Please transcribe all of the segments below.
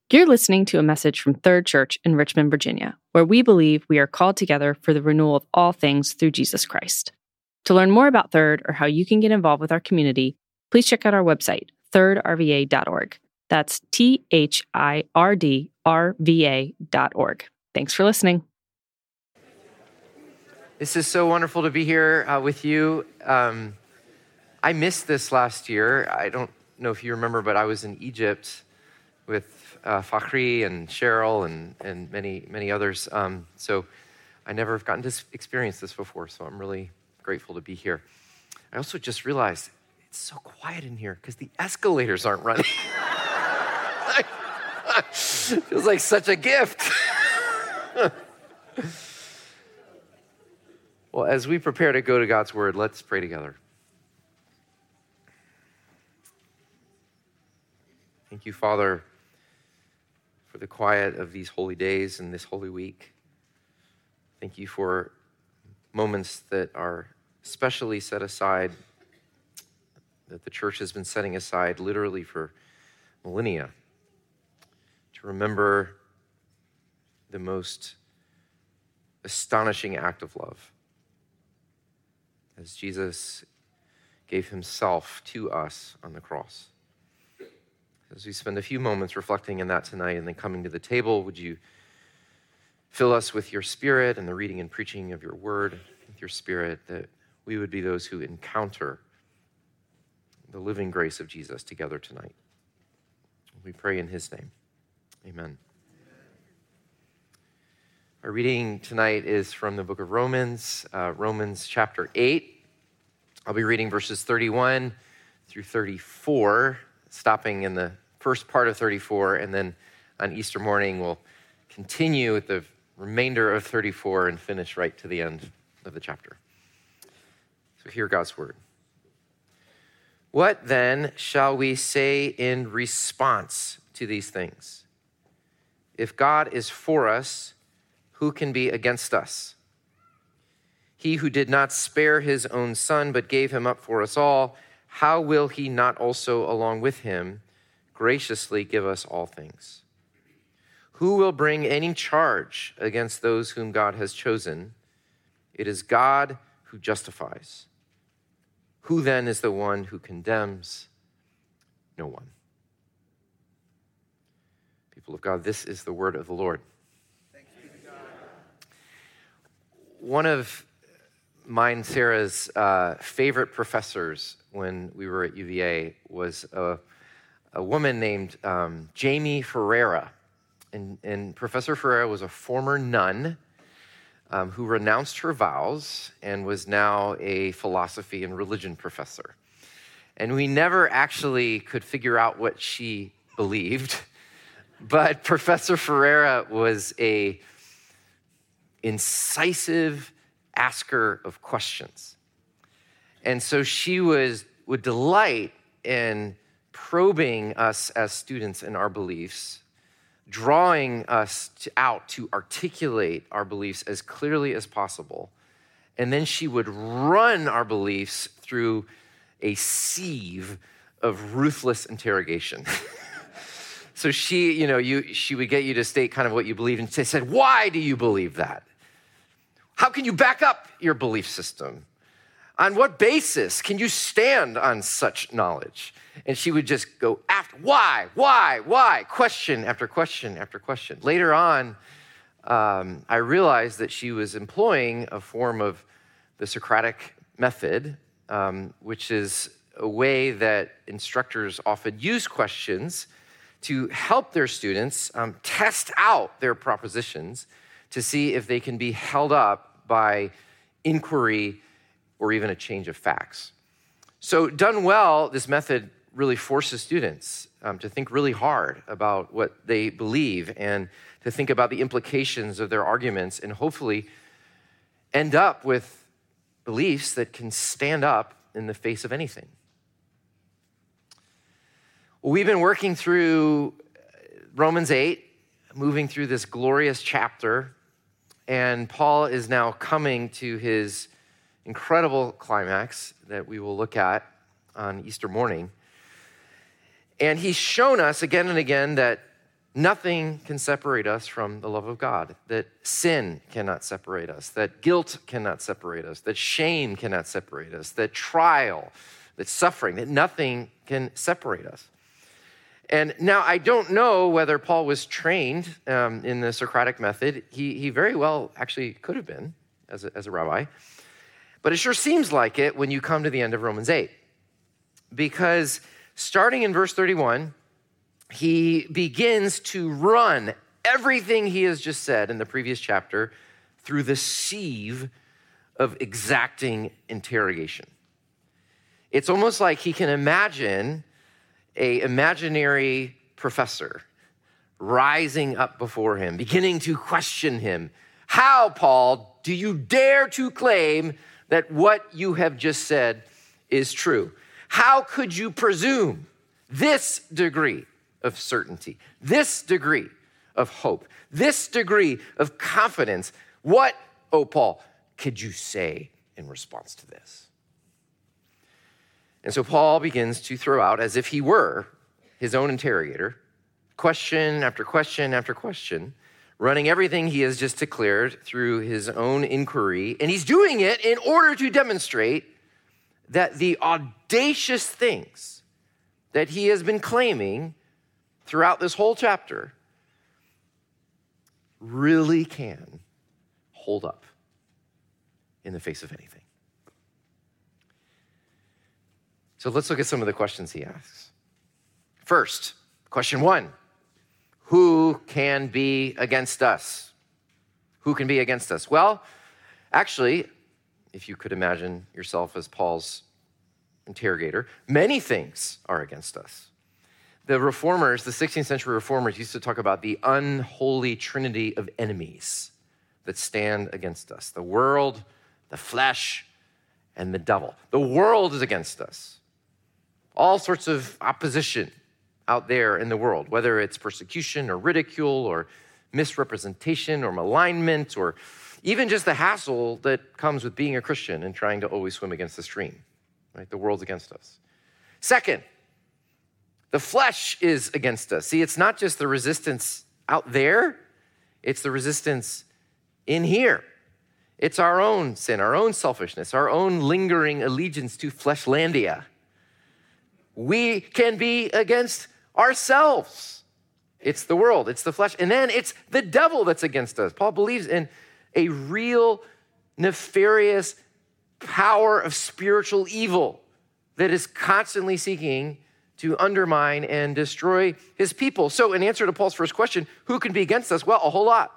You're listening to a message from Third Church in Richmond, Virginia, where we believe we are called together for the renewal of all things through Jesus Christ. To learn more about Third or how you can get involved with our community, please check out our website, thirdrva.org. That's THIRDRVA.org. Thanks for listening. This is so wonderful to be here with you. I missed this last year. I don't know if you remember, but I was in Egypt with Fakhri and Cheryl and many others. So I never have gotten to experience this before, so I'm really grateful to be here. I also just realized it's so quiet in here because the escalators aren't running. Feels like such a gift. Well, as we prepare to go to God's word, let's pray together. Thank you, Father, for the quiet of these holy days and this holy week. Thank you for moments that are specially set aside, that the church has been setting aside literally for millennia, to remember the most astonishing act of love, as Jesus gave himself to us on the cross. As we spend a few moments reflecting on that tonight and then coming to the table, would you fill us with your spirit and the reading and preaching of your word with your spirit, that we would be those who encounter the living grace of Jesus together tonight. We pray in his name. Amen. Our reading tonight is from the book of Romans, Romans chapter 8. I'll be reading verses 31 through 34, stopping in the first part of 34, and then on Easter morning, we'll continue with the remainder of 34 and finish right to the end of the chapter. So hear God's word. What then shall we say in response to these things? If God is for us, who can be against us? He who did not spare his own son, but gave him up for us all, how will he not also, along with him, graciously give us all things? Who will bring any charge against those whom God has chosen? It is God who justifies. Who then is the one who condemns? No one. People of God, this is the word of the Lord. Thanks be to God. One of mine, Sarah's favorite professors when we were at UVA was a woman named Jamie Ferreira. And Professor Ferreira was a former nun who renounced her vows and was now a philosophy and religion professor. And we never actually could figure out what she believed, but Professor Ferreira was a incisive asker of questions. And so she would delight in probing us as students in our beliefs, drawing us out to articulate our beliefs as clearly as possible. And then she would run our beliefs through a sieve of ruthless interrogation. So she would get you to state kind of what you believed, and she said, why do you believe that? How can you back up your belief system? On what basis can you stand on such knowledge? And she would just go after, why, question after question after question. Later on, I realized that she was employing a form of the Socratic method, which is a way that instructors often use questions to help their students test out their propositions to see if they can be held up by inquiry or even a change of facts. So done well, this method really forces students to think really hard about what they believe and to think about the implications of their arguments and hopefully end up with beliefs that can stand up in the face of anything. Well, we've been working through Romans 8, moving through this glorious chapter, and Paul is now coming to his incredible climax that we will look at on Easter morning. And he's shown us again and again that nothing can separate us from the love of God, that sin cannot separate us, that guilt cannot separate us, that shame cannot separate us, that trial, that suffering, that nothing can separate us. And now I don't know whether Paul was trained in the Socratic method. He very well actually could have been as a rabbi. But it sure seems like it when you come to the end of Romans 8. Because starting in verse 31, he begins to run everything he has just said in the previous chapter through the sieve of exacting interrogation. It's almost like he can imagine an imaginary professor rising up before him, beginning to question him. How, Paul, do you dare to claim that what you have just said is true? How could you presume this degree of certainty, this degree of hope, this degree of confidence? What, oh Paul, could you say in response to this? And so Paul begins to throw out, as if he were his own interrogator, question after question after question, running everything he has just declared through his own inquiry. And he's doing it in order to demonstrate that the audacious things that he has been claiming throughout this whole chapter really can hold up in the face of anything. So let's look at some of the questions he asks. First, question 1, who can be against us? Who can be against us? Well, actually, if you could imagine yourself as Paul's interrogator, many things are against us. The reformers, the 16th century reformers, used to talk about the unholy trinity of enemies that stand against us: the world, the flesh, and the devil. The world is against us. All sorts of opposition out there in the world, whether it's persecution or ridicule or misrepresentation or malignment or even just the hassle that comes with being a Christian and trying to always swim against the stream, right? The world's against us. Second, the flesh is against us. See, it's not just the resistance out there, it's the resistance in here. It's our own sin, our own selfishness, our own lingering allegiance to fleshlandia. We can be against ourselves. It's the world, it's the flesh, and then it's the devil that's against us. Paul believes in a real nefarious power of spiritual evil that is constantly seeking to undermine and destroy his people. So in answer to Paul's first question, who can be against us? Well, a whole lot.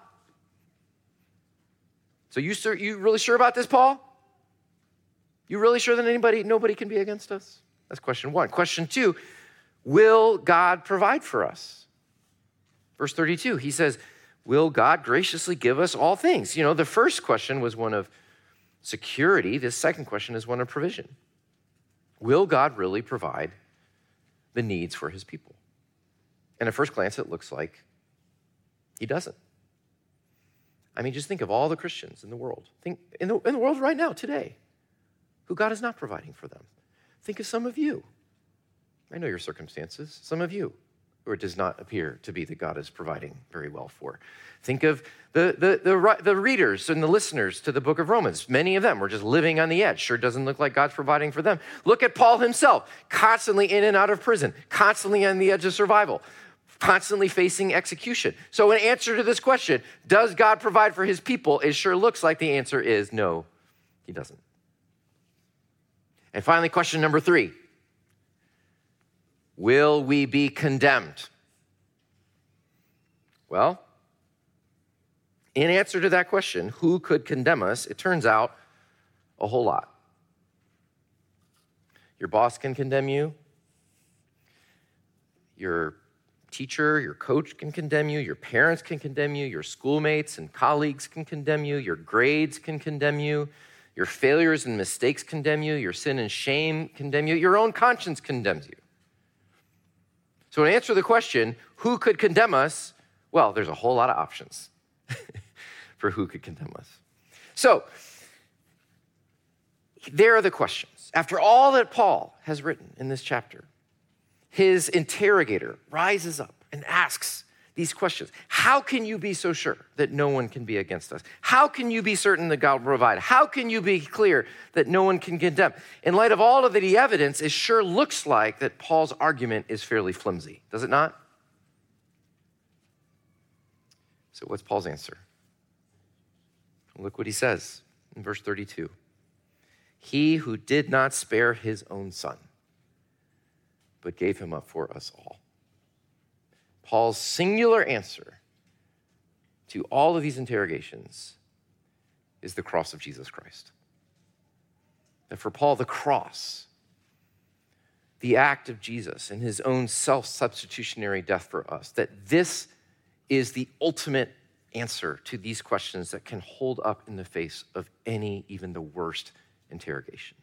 So you really sure about this, Paul? You really sure that nobody can be against us? That's question 1. Question 2, will God provide for us? Verse 32, he says, will God graciously give us all things? You know, the first question was one of security. This second question is one of provision. Will God really provide the needs for his people? And at first glance, it looks like he doesn't. I mean, just think of all the Christians in the world. Think in the world right now, today, who God is not providing for them. Think of some of you. I know your circumstances. Some of you, who it does not appear to be that God is providing very well for. Think of the readers and the listeners to the book of Romans. Many of them were just living on the edge. Sure doesn't look like God's providing for them. Look at Paul himself, constantly in and out of prison, constantly on the edge of survival, constantly facing execution. So in answer to this question, does God provide for his people? It sure looks like the answer is no, he doesn't. And finally, question number 3. Will we be condemned? Well, in answer to that question, who could condemn us? It turns out a whole lot. Your boss can condemn you. Your teacher, your coach can condemn you. Your parents can condemn you. Your schoolmates and colleagues can condemn you. Your grades can condemn you. Your failures and mistakes condemn you. Your sin and shame condemn you. Your own conscience condemns you. So in answer to the question, who could condemn us? Well, there's a whole lot of options for who could condemn us. So there are the questions. After all that Paul has written in this chapter, his interrogator rises up and asks these questions. How can you be so sure that no one can be against us? How can you be certain that God will provide? How can you be clear that no one can condemn? In light of all of the evidence, it sure looks like that Paul's argument is fairly flimsy, does it not? So what's Paul's answer? Look what he says in verse 32. He who did not spare his own son, but gave him up for us all. Paul's singular answer to all of these interrogations is the cross of Jesus Christ. And for Paul, the cross, the act of Jesus and his own self-substitutionary death for us, that this is the ultimate answer to these questions that can hold up in the face of any, even the worst interrogation.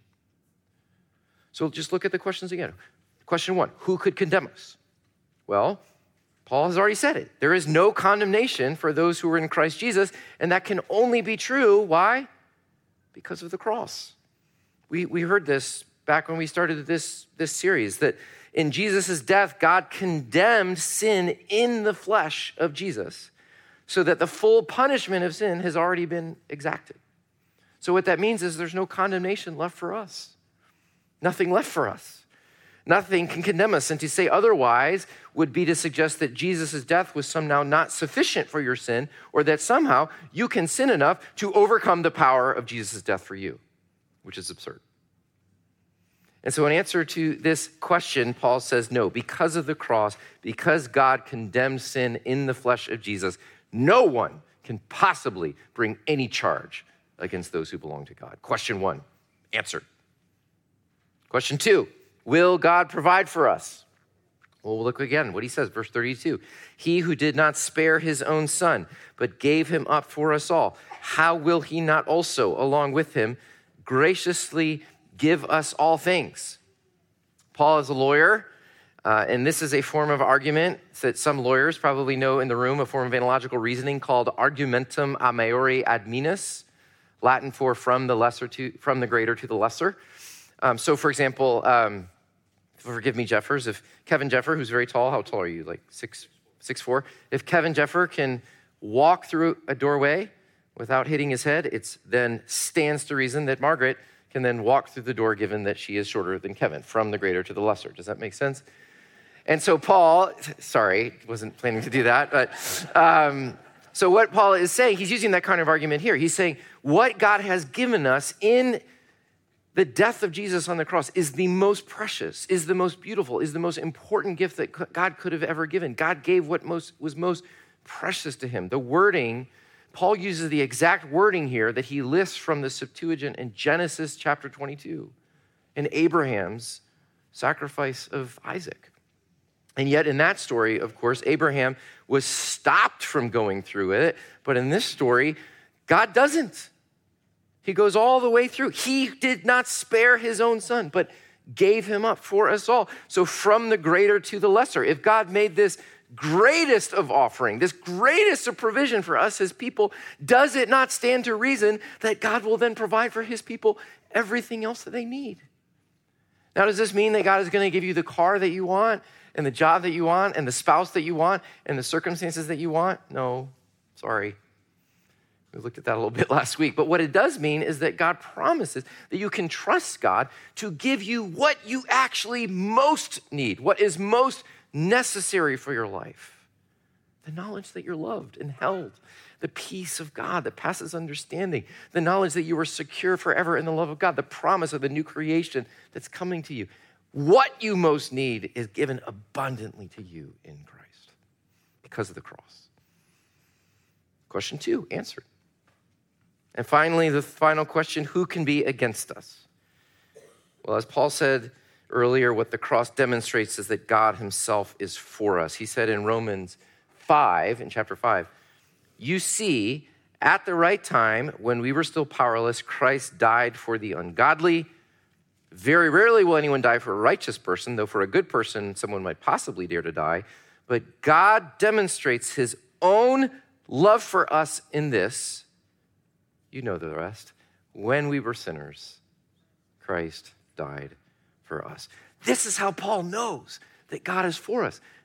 So just look at the questions again. Question 1, who could condemn us? Well, Paul has already said it. There is no condemnation for those who are in Christ Jesus, and that can only be true. Why? Because of the cross. We heard this back when we started this series, that in Jesus' death, God condemned sin in the flesh of Jesus so that the full punishment of sin has already been exacted. So what that means is there's no condemnation left for us. Nothing left for us. Nothing can condemn us, and to say otherwise would be to suggest that Jesus' death was somehow not sufficient for your sin, or that somehow you can sin enough to overcome the power of Jesus' death for you, which is absurd. And so in answer to this question, Paul says, no, because of the cross, because God condemned sin in the flesh of Jesus, no one can possibly bring any charge against those who belong to God. Question 1, answered. Question 2, will God provide for us? Well, we'll look again what he says, verse 32. He who did not spare his own son, but gave him up for us all, how will he not also, along with him, graciously give us all things? Paul is a lawyer, and this is a form of argument that some lawyers probably know in the room, a form of analogical reasoning called argumentum a maiore ad minus, Latin for from the greater to the lesser. So, for example, forgive me, Jeffers, if Kevin Jeffer, who's very tall, how tall are you? Like 6'4"? If Kevin Jeffer can walk through a doorway without hitting his head, it then stands to reason that Margaret can then walk through the door given that she is shorter than Kevin, from the greater to the lesser. Does that make sense? And so Paul, sorry, wasn't planning to do that, but so what Paul is saying, he's using that kind of argument here. He's saying what God has given us in the death of Jesus on the cross is the most precious, is the most beautiful, is the most important gift that God could have ever given. God gave what was most precious to him. The wording, Paul uses the exact wording here that he lists from the Septuagint in Genesis chapter 22, in Abraham's sacrifice of Isaac. And yet in that story, of course, Abraham was stopped from going through it, but in this story, God doesn't. He goes all the way through. He did not spare his own son, but gave him up for us all. So from the greater to the lesser, if God made this greatest of offering, this greatest of provision for us, his people, does it not stand to reason that God will then provide for his people everything else that they need? Now, does this mean that God is going to give you the car that you want and the job that you want and the spouse that you want and the circumstances that you want? No, sorry. We looked at that a little bit last week. But what it does mean is that God promises that you can trust God to give you what you actually most need, what is most necessary for your life. The knowledge that you're loved and held, the peace of God that passes understanding, the knowledge that you are secure forever in the love of God, the promise of the new creation that's coming to you. What you most need is given abundantly to you in Christ because of the cross. Question 2, answered. And finally, the final question, who can be against us? Well, as Paul said earlier, what the cross demonstrates is that God himself is for us. He said in Romans 5, in chapter 5, you see, at the right time, when we were still powerless, Christ died for the ungodly. Very rarely will anyone die for a righteous person, though for a good person, someone might possibly dare to die. But God demonstrates his own love for us in this, you know the rest, when we were sinners, Christ died for us. This is how Paul knows that God is for us.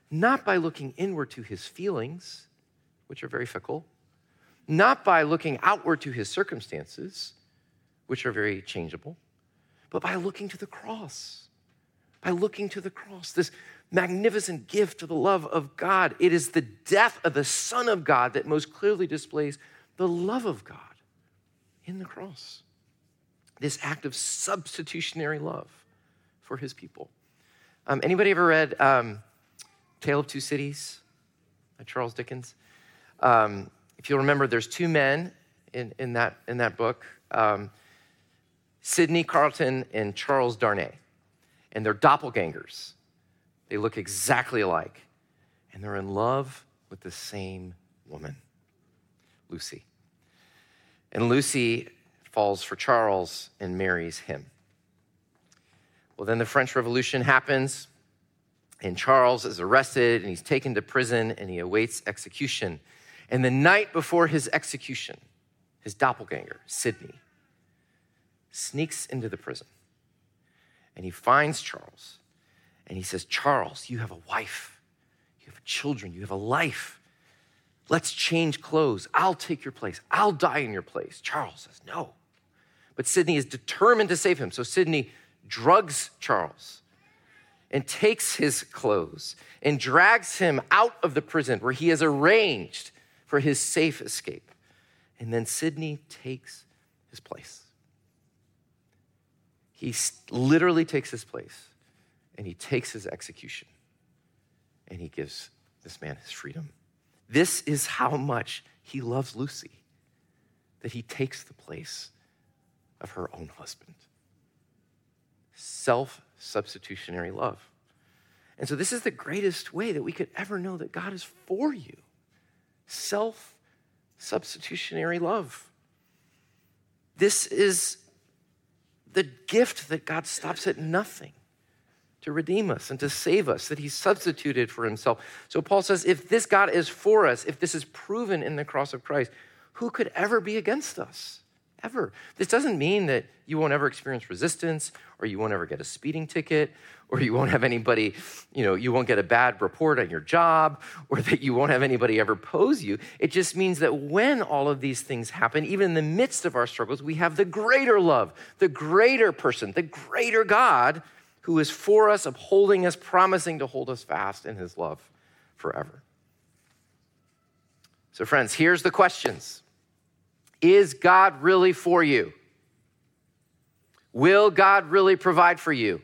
not by looking inward to his feelings, which are very fickle, not by looking outward to his circumstances, which are very changeable, but by looking to the cross, by looking to the cross, this magnificent gift of the love of God. It is the death of the Son of God that most clearly displays the love of God in the cross. This act of substitutionary love for his people. Anybody ever read Tale of Two Cities by Charles Dickens? If you'll remember, there's two men in that book, Sidney Carleton and Charles Darnay, and they're doppelgangers. They look exactly alike, and they're in love with the same woman, Lucy. And Lucy falls for Charles and marries him. Well, then the French Revolution happens, and Charles is arrested, and he's taken to prison, and he awaits execution. And the night before his execution, his doppelganger, Sidney, sneaks into the prison, and he finds Charles, and he says, Charles, you have a wife, you have children, you have a life. Let's change clothes. I'll take your place. I'll die in your place. Charles says, no. But Sidney is determined to save him. So Sidney drugs Charles and takes his clothes and drags him out of the prison where he has arranged for his safe escape. And then Sidney takes his place. He literally takes his place, and he takes his execution, and he gives this man his freedom. This is how much he loves Lucy, that he takes the place of her own husband. Self-substitutionary love. And so this is the greatest way that we could ever know that God is for you. Self-substitutionary love. This is the gift that God stops at nothing to redeem us and to save us, that he substituted for himself. So Paul says, if this God is for us, if this is proven in the cross of Christ, who could ever be against us? Ever. This doesn't mean that you won't ever experience resistance, or you won't ever get a speeding ticket, or you won't have anybody, you won't get a bad report on your job, or that you won't have anybody ever pose you. It just means that when all of these things happen, even in the midst of our struggles, we have the greater love, the greater person, the greater God who is for us, upholding us, promising to hold us fast in his love forever. So friends, here's the questions. Is God really for you? Will God really provide for you?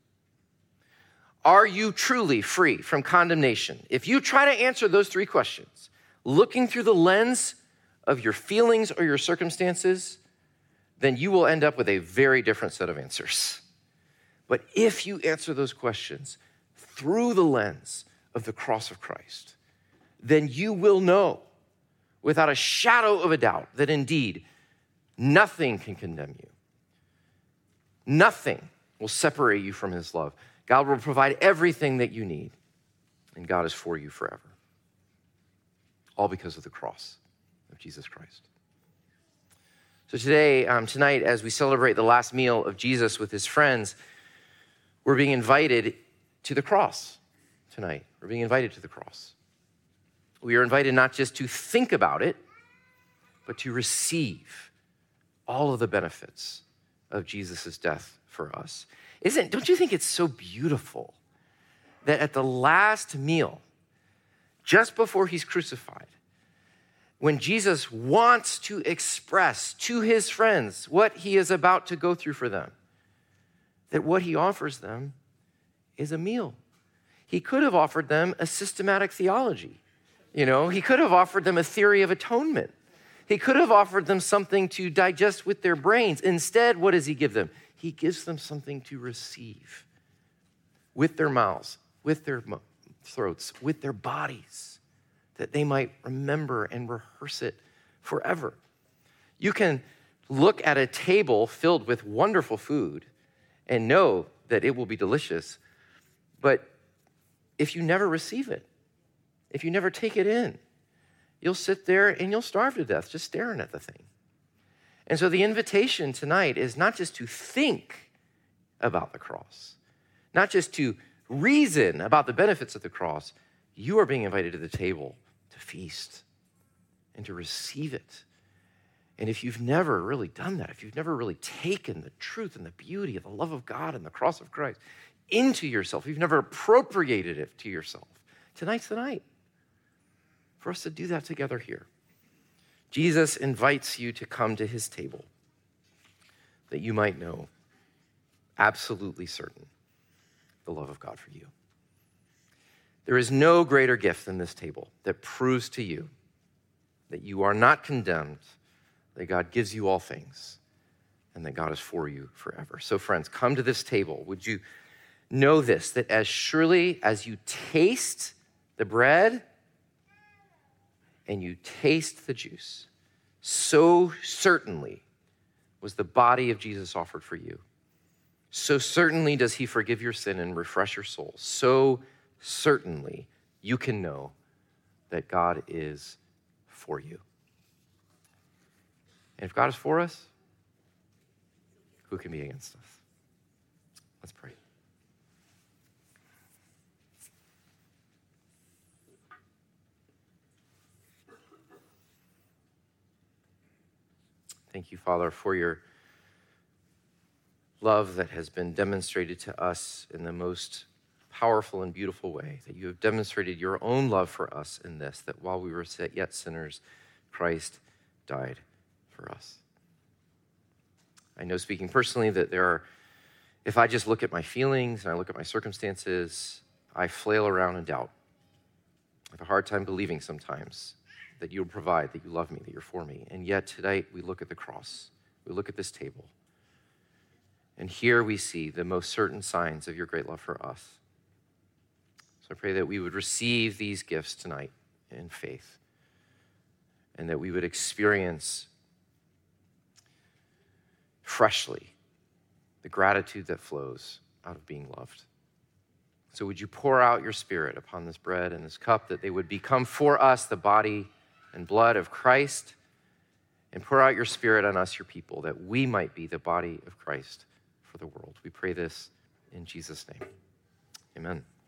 Are you truly free from condemnation? If you try to answer those three questions, looking through the lens of your feelings or your circumstances, then you will end up with a very different set of answers. But if you answer those questions through the lens of the cross of Christ, then you will know without a shadow of a doubt that indeed nothing can condemn you. Nothing will separate you from his love. God will provide everything that you need, and God is for you forever. All because of the cross of Jesus Christ. So tonight, as we celebrate the last meal of Jesus with his friends, we're being invited to the cross tonight. We're being invited to the cross. We are invited not just to think about it, but to receive all of the benefits of Jesus' death for us. Don't you think it's so beautiful that at the last meal, just before he's crucified, when Jesus wants to express to his friends what he is about to go through for them, that what he offers them is a meal. He could have offered them a systematic theology. He could have offered them a theory of atonement. He could have offered them something to digest with their brains. Instead, what does he give them? He gives them something to receive with their mouths, with their throats, with their bodies, that they might remember and rehearse it forever. You can look at a table filled with wonderful food and know that it will be delicious, but if you never receive it, if you never take it in, you'll sit there and you'll starve to death just staring at the thing. And so the invitation tonight is not just to think about the cross, not just to reason about the benefits of the cross, You are being invited to the table to feast and to receive it. And if you've never really done that, if you've never really taken the truth and the beauty of the love of God and the cross of Christ into yourself, if you've never appropriated it to yourself, tonight's the night for us to do that together here. Jesus invites you to come to his table that you might know, absolutely certain, the love of God for you. There is no greater gift than this table that proves to you that you are not condemned, that God gives you all things, and that God is for you forever. So friends, come to this table. Would you know this, that as surely as you taste the bread and you taste the juice, so certainly was the body of Jesus offered for you. So certainly does he forgive your sin and refresh your soul. So certainly you can know that God is for you. And if God is for us, who can be against us? Let's pray. Thank you, Father, for your love that has been demonstrated to us in the most powerful and beautiful way, that you have demonstrated your own love for us in this, that while we were yet sinners, Christ died for us. I know, speaking personally, that if I just look at my feelings and I look at my circumstances, I flail around in doubt. I have a hard time believing sometimes that you'll provide, that you love me, that you're for me. And yet tonight we look at the cross, we look at this table, and here we see the most certain signs of your great love for us. So I pray that we would receive these gifts tonight in faith, and that we would experience freshly the gratitude that flows out of being loved. So would you pour out your Spirit upon this bread and this cup, that they would become for us the body and blood of Christ, and pour out your Spirit on us, your people, that we might be the body of Christ for the world. We pray this in Jesus' name. Amen.